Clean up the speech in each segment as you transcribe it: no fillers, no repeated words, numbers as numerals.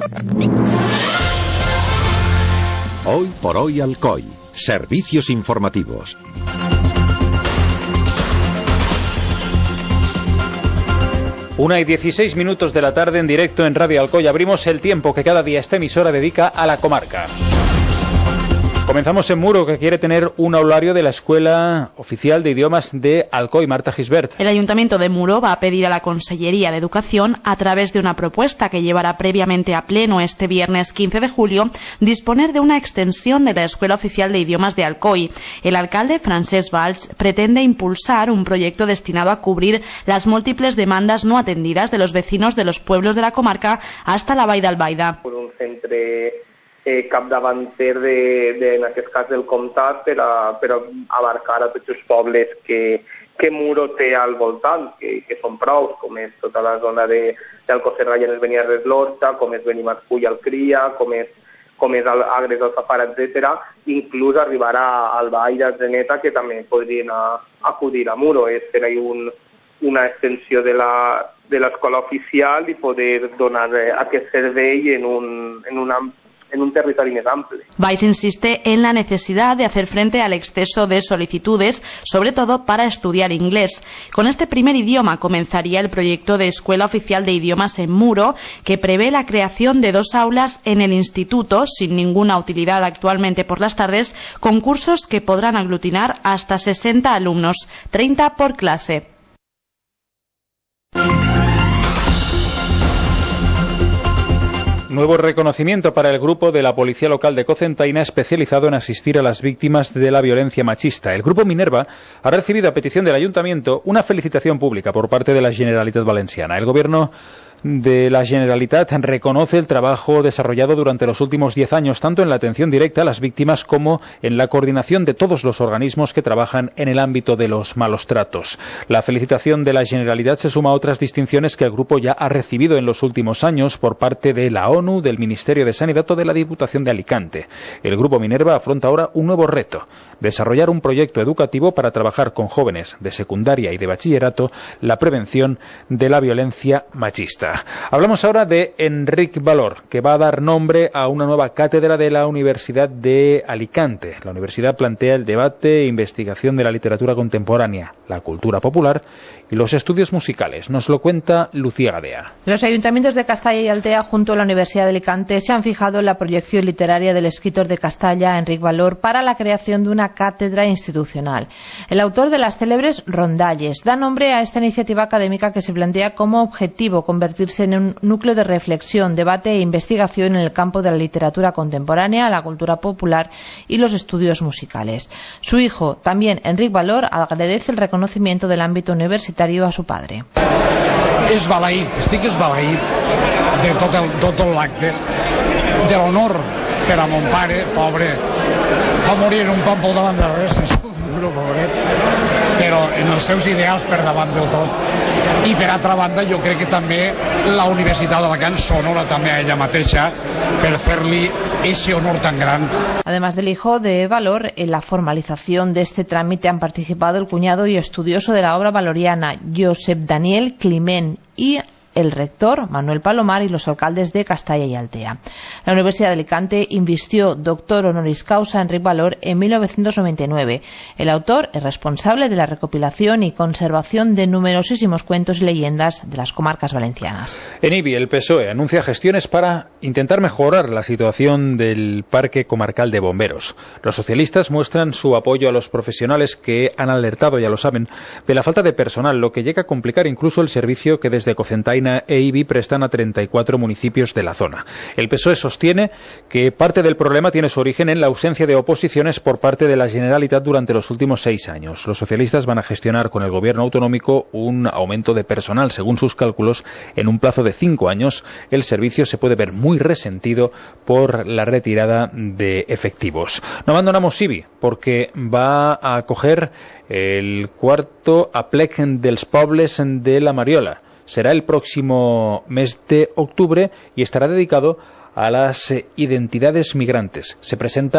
Hoy por hoy Alcoy. Servicios informativos. Una y 16 minutos de la tarde en directo en Radio Alcoy. Abrimos el tiempo que cada día esta emisora dedica a la comarca. Comenzamos en Muro, que quiere tener un aulario de la Escuela Oficial de Idiomas de Alcoy. Marta Gisbert. El Ayuntamiento de Muro va a pedir a la Consellería de Educación, a través de una propuesta que llevará previamente a pleno este viernes 15 de julio, disponer de una extensión de la Escuela Oficial de Idiomas de Alcoy. El alcalde, Francesc Valls, pretende impulsar un proyecto destinado a cubrir las múltiples demandas no atendidas de los vecinos de los pueblos de la comarca hasta la Vall d'Albaida. Un centre capdavanter en aquest cas del comtat per abarcar a tots els pobles que Muro té al voltant, que són prous, com és tota la zona d'Alcosser, Rayanes, Beniarres, l'Horta, com és Benimarfull, Alcria, com és Agres, Alfafara, etc. Inclús arribar a Albaida, Zeneta, que també podrien acudir a Muro. És per ahí una extensió de l'escola oficial i poder donar aquest servei en un territorio más amplio. Valls insiste en la necesidad de hacer frente al exceso de solicitudes, sobre todo para estudiar inglés. Con este primer idioma comenzaría el proyecto de Escuela Oficial de Idiomas en Muro, que prevé la creación de 2 aulas en el instituto, sin ninguna utilidad actualmente por las tardes, con cursos que podrán aglutinar hasta 60 alumnos, 30 por clase. Nuevo reconocimiento para el grupo de la Policía Local de Cocentaina, especializado en asistir a las víctimas de la violencia machista. El grupo Minerva ha recibido, a petición del Ayuntamiento, una felicitación pública por parte de la Generalitat Valenciana. El Gobierno de la Generalitat reconoce el trabajo desarrollado durante los últimos 10 años, tanto en la atención directa a las víctimas como en la coordinación de todos los organismos que trabajan en el ámbito de los malos tratos. La felicitación de la Generalitat se suma a otras distinciones que el grupo ya ha recibido en los últimos años por parte de la ONU, del Ministerio de Sanidad o de la Diputación de Alicante. El grupo Minerva afronta ahora un nuevo reto: desarrollar un proyecto educativo para trabajar con jóvenes de secundaria y de bachillerato la prevención de la violencia machista. Hablamos ahora de Enric Valor, que va a dar nombre a una nueva cátedra de la Universidad de Alicante. La universidad plantea el debate e investigación de la literatura contemporánea, la cultura popular y los estudios musicales. Nos lo cuenta Lucía Gadea. Los ayuntamientos de Castalla y Altea, junto a la Universidad de Alicante, se han fijado en la proyección literaria del escritor de Castalla, Enric Valor, para la creación de una cátedra institucional. El autor de las célebres rondalles da nombre a esta iniciativa académica que se plantea como objetivo convertirse en un núcleo de reflexión, debate e investigación en el campo de la literatura contemporánea, la cultura popular y los estudios musicales. Su hijo, también Enric Valor, agradece el reconocimiento del ámbito universitario a su padre. Estic esbalaït de tot l'acte, de l'honor per a mon pare, pobre, va morir en un camp al davant de res, pobret, però en els seus ideals per davant del tot. I per altra banda jo crec que també la Universitat d'Alacant s'honora també a ella mateixa per fer-li ese honor tan gran. Además del hijo de Valor, en la formalización de este trámite han participado el cuñado y estudioso de la obra valoriana, Josep Daniel Climent, y el rector, Manuel Palomar, y los alcaldes de Castalla y Altea. La Universidad de Alicante invistió doctor honoris causa a Enric Valor en 1999. El autor es responsable de la recopilación y conservación de numerosísimos cuentos y leyendas de las comarcas valencianas. En Ibi, el PSOE anuncia gestiones para intentar mejorar la situación del Parque Comarcal de Bomberos. Los socialistas muestran su apoyo a los profesionales que han alertado, ya lo saben, de la falta de personal, lo que llega a complicar incluso el servicio que desde Cocentaina e Ibi prestan a 34 municipios de la zona. El PSOE sostiene que parte del problema tiene su origen en la ausencia de oposiciones por parte de la Generalitat durante los últimos 6 años. Los socialistas van a gestionar con el gobierno autonómico un aumento de personal. Según sus cálculos, en un plazo de 5 años, el servicio se puede ver muy resentido por la retirada de efectivos. No abandonamos Ibi porque va a acoger el cuarto Aplec dels Pobles de la Mariola. Será el próximo mes de octubre y estará dedicado a las identidades migrantes. Se presenta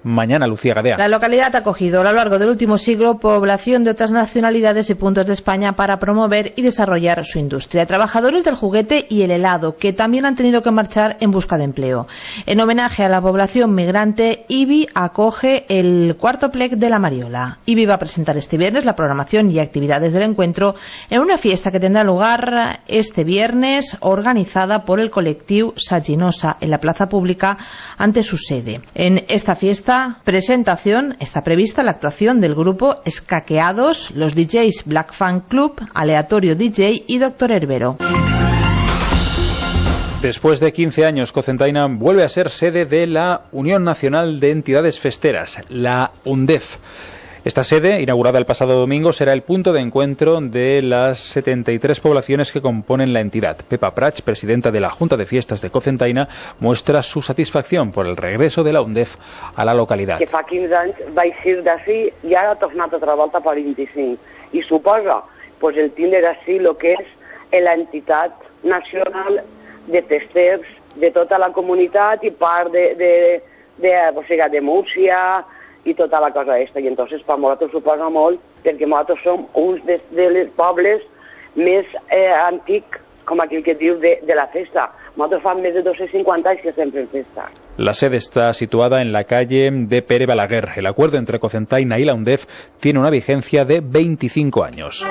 mañana. Lucía Gadea. La localidad ha acogido a lo largo del último siglo población de otras nacionalidades y puntos de España para promover y desarrollar su industria. Trabajadores del juguete y el helado, que también han tenido que marchar en busca de empleo. En homenaje a la población migrante, IBI acoge el cuarto plec de la Mariola. IBI va a presentar este viernes la programación y actividades del encuentro en una fiesta que tendrá lugar este viernes, organizada por el colectivo Saginosa en la plaza pública ante su sede. En esta presentación está prevista la actuación del grupo Escaqueados, los DJs Black Fan Club, Aleatorio DJ y Doctor Herbero. Después de 15 años, Cocentaina vuelve a ser sede de la Unión Nacional de Entidades Festeras, la UNDEF. Esta sede, inaugurada el pasado domingo, será el punto de encuentro de las 73 poblaciones que componen la entidad. Pepa Prats, presidenta de la Junta de Fiestas de Cocentaina, muestra su satisfacción por el regreso de la UNDEF a la localitat. Que fa 15 anys vaig ser d'ací i ara ha tornat altra volta per 25. I suposa pues, el tindre d'ací el que és l'entitat nacional de festers de tota la comunitat i part de Múrcia i tota la cosa aquesta. I entonces per nosaltres suposa molt perquè nosaltres som uns dels pobles més antics, com aquell que diu, de la festa. Nosotros fan més de 250 anys que estem fent festa. La sede está situada en la calle de Pere Balaguer. El acuerdo entre Cocentaina y la UNDEF tiene una vigencia de 25 años.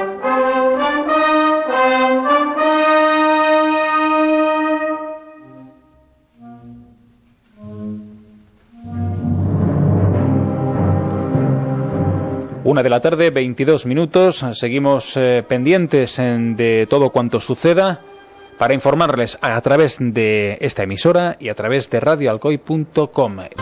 Una de la tarde, 22 minutos. Seguimos pendientes de todo cuanto suceda para informarles a través de esta emisora y a través de radioalcoy.com.